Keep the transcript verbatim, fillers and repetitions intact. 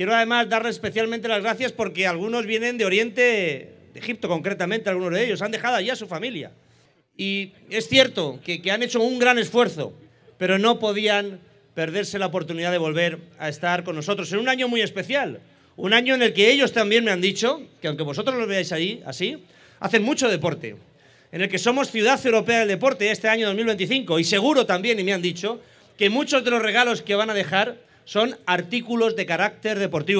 Quiero además darles especialmente las gracias porque algunos vienen de Oriente, de Egipto concretamente, algunos de ellos, han dejado allí a su familia. Y es cierto que, que han hecho un gran esfuerzo, pero no podían perderse la oportunidad de volver a estar con nosotros en un año muy especial. Un año en el que ellos también me han dicho, que aunque vosotros lo veáis ahí, así, hacen mucho deporte. En el que somos Ciudad Europea del Deporte este año dos mil veinticinco. Y seguro también, y me han dicho, que muchos de los regalos que van a dejar son artículos de carácter deportivo.